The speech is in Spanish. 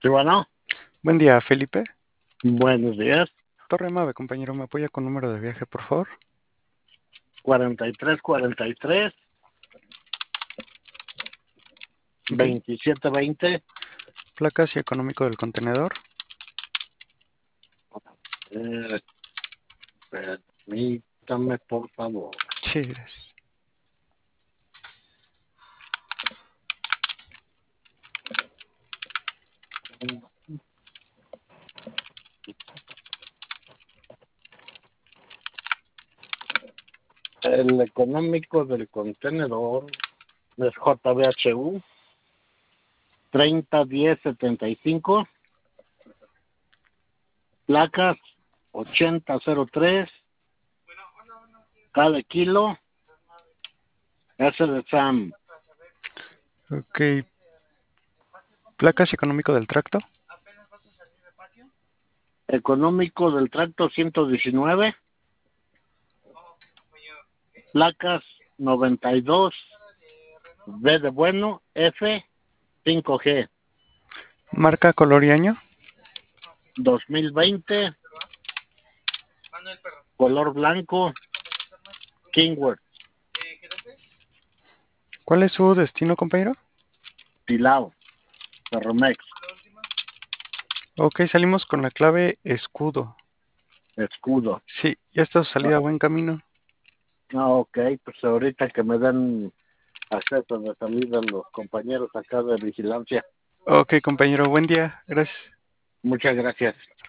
Sí, bueno, Buen día, Felipe. buenos días. Torre Mave, compañero, ¿me apoya con número de viaje, por favor? 4343, Ok. 2720. Placas y económico del contenedor. Eh, Permítame, por favor. Sí, gracias. El económico del contenedor es JBHU 301075, placas 8003, cada kilo, S de Sam. Ok. Placas y económico del tracto. Económico del tracto 119, placas 92, B de bueno, F 5G. Marca, color y año. 2020, color blanco, Kingworth, ¿Cuál es su destino, compañero? Tilao, Ferromex, Ok, salimos con la clave escudo. escudo. Sí, ya está su salida a buen camino. Ok, pues ahorita que me den acceso de salida los compañeros acá de vigilancia. Ok, compañero, buen día. Gracias. Muchas gracias.